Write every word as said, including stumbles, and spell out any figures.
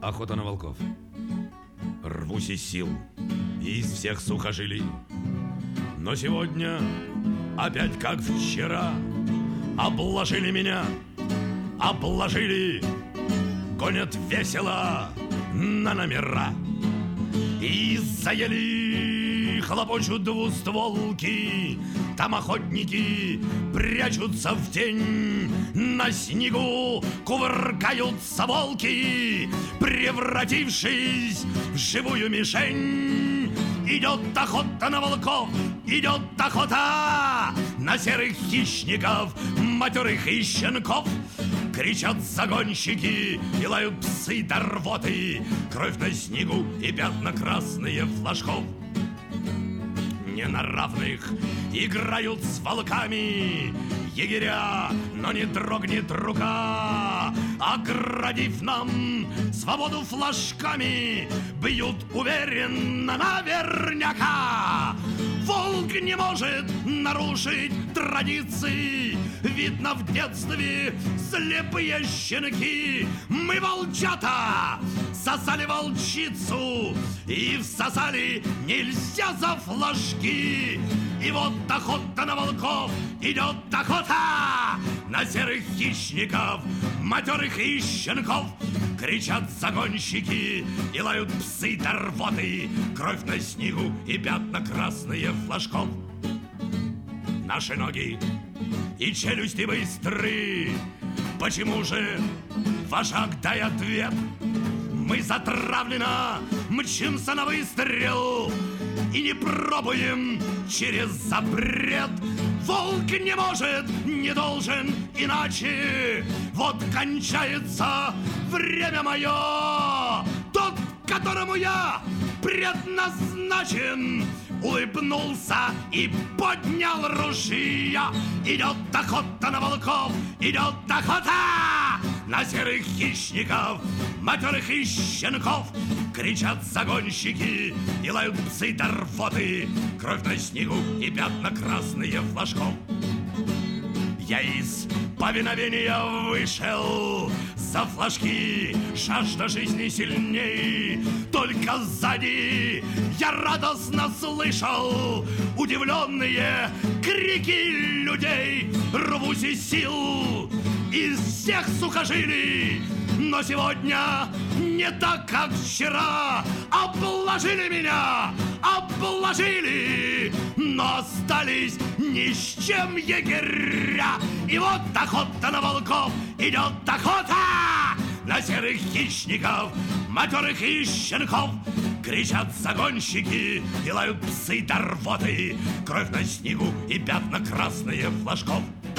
Охота на волков. Рвусь из сил, из всех сухожилий, но сегодня, опять как вчера, обложили меня, обложили, гонят весело на номера. И заели, хлопочут двустволки, там охотники прячутся в тень. На снегу кувыркаются волки, превратившись в живую мишень. Идет охота на волков, идет охота на серых хищников, матерых и щенков. Кричат загонщики и лают псы до рвоты, кровь на снегу и пятна красные флажков. Не на равных играют с волками егеря, но не дрогнет рука, оградив нам свободу флажками, бьют уверенно наверняка. Волк не может нарушить традиции, видно в детстве слепые щенки. Мы, волчата, сосали волчицу и всосали нельзя за флажки. И вот охота на волков, идет охота на серых хищников, матерых и щенков. Кричат загонщики и лают псы до рвоты, кровь на снегу и пятна красные флажков. Наши ноги и челюсти быстры, почему же, вожак, дай ответ? Мы затравленно мчимся на выстрел и не пробуем через запрет. Волк не может, не должен иначе. Вот кончается время мое. Тот, которому я предназначен, улыбнулся и поднял ружья. Идет охота на волков, идет охота на серых хищников, матерых и щенков. Кричат загонщики и лают псы до рвоты, кровь на снегу и пятна красные флажков. Я из повиновения вышел, за флажки жажда жизни сильней. Только сзади я радостно слышал удивленные крики людей. Рвусь из сил, из всех сухожилий, но сегодня не так, как вчера. Обложили меня, обложили, но остались ни с чем егеря. И вот охота на волков, идет охота на серых хищников, матерых и щенков. Кричат загонщики и лают псы до рвоты, кровь на снегу и пятна красные флажков.